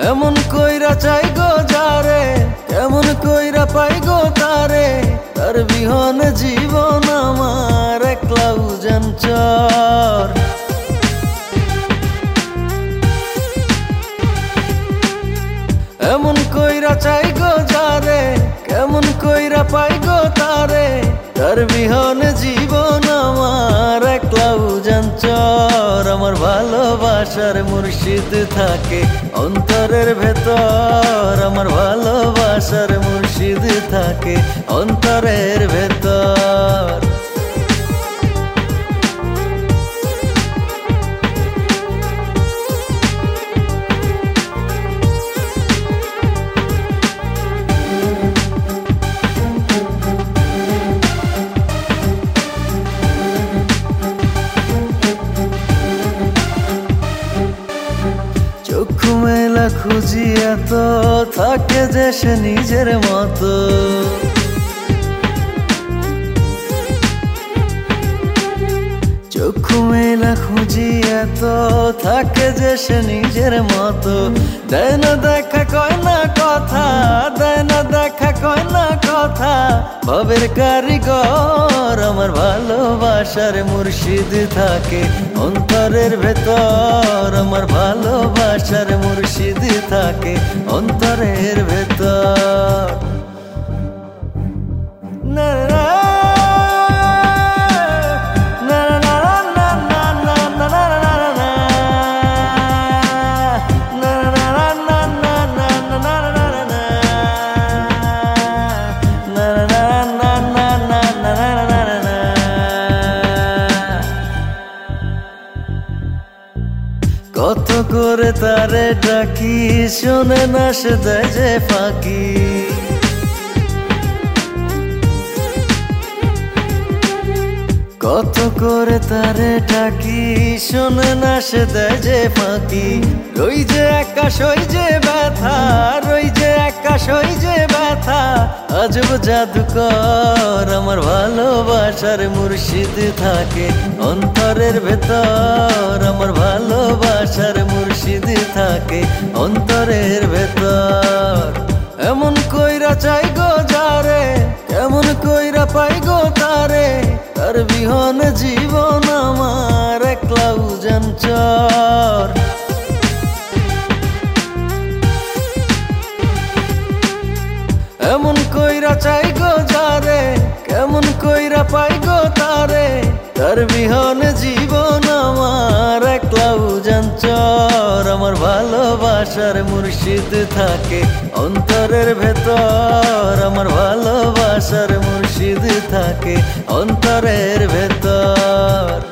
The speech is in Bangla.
এমন কইরা চাই গো যারে, কেমন কইরা পাই গো তারে, তার বিহনে জীবন আমার একলা উজান চর। এমন কইরা চাই গো যারে, কেমন কইরা পাই গো তারে, তার বিহনে জীবন আমার একলা উজান চর। আমার ভালোবাসার মুর্শিদ থাকে অন্তরের ভেতর, আমার ভালোবাসার মুর্শিদ থাকে অন্তরের ভেতর। চক্ষু মেলা খুঁজি এত, থাকে যে সে নিজের মতো। চক্ষু মেলা খুঁজি এত, থাকে যে সে নিজের মতো। দেয় না দেখা কয় না কথা, দেয় না দেখা কয় না কথা, ভবের কারিগর। আমার ভালোবাসার মুর্শিদ থাকে অন্তরের ভেতর, আমার ভালোবাসার মুর্শিদ থাকে অন্তরের ভেতর। না কত করে তারে ডাকি, শোনে না সে দেয় যে ফাঁকি। কত করে তারে ডাকি, শোনে না সে দেয় যে ফাঁকি। রই যে একা সই যে ব্যথা, রই যে একা সই যে ব্যথা, আজব জাদুকর। আমার ভালোবাসার মুর্শিদ থাকে অন্তরের ভেতর, আমার ভালোবাসার মুর্শিদ থাকে অন্তরের ভেতর। এমন কইরা চাই গো যারে, কেমন কইরা পাই গো তারে, তার বিহনে জীবন আমার একলা উজান চর। এমন কইরা চাই গো যারে, কেমন কইরা পাই গো তারে, তার বিহনে জীবন আমার একলা উজান চর। আমার ভালোবাসার মুর্শিদ থাকে অন্তরের ভেতর, আমার ভালোবাসার মুর্শিদ থাকে অন্তরের ভেতর।